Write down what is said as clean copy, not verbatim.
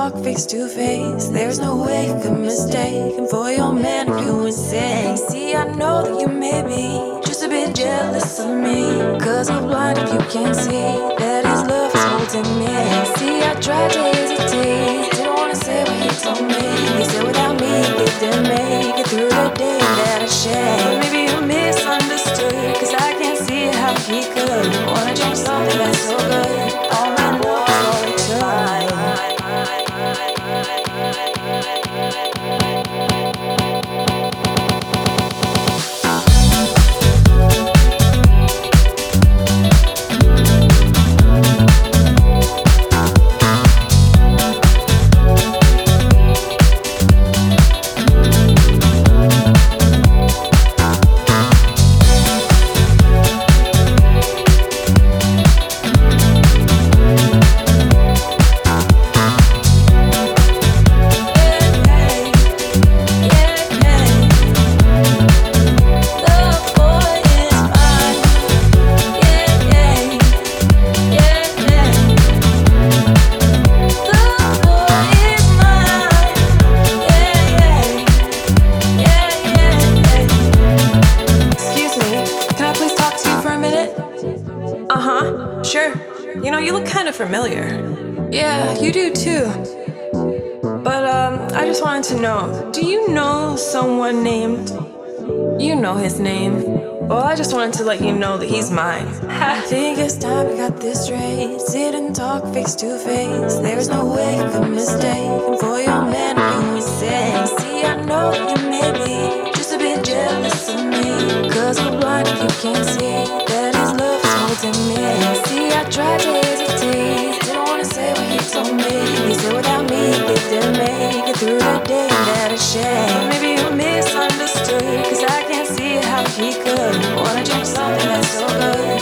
talk face to face. There's no way you could mistake him for your man if you insane. See, I know that you may be just a bit jealous of me, cause I'm blind if you can't see that his love is holding me. See, I tried to hesitate, didn't wanna say what he told me. He said without me, they didn't make it through the day that I shared. But maybe you misunderstood, cause I can't see how he could wanna change something that's so good. All my love is all it took. Familiar. Yeah, you do too. But I just wanted to know, do you know someone named, you know his name? Well, I just wanted to let you know that he's mine. I think it's time we got this straight. Sit and talk face to face. There's no way you could mistake him for your man if you insane. See, I know that you may be just a bit jealous of me, cause I'm blind if you can't see that his love is holding me. See, I tried to hesitate, didn't wanna say what he told me. He said without me, they didn't make it through the day that I shared. But maybe you misunderstood, cause I can't see how he could wanna change something that's so good.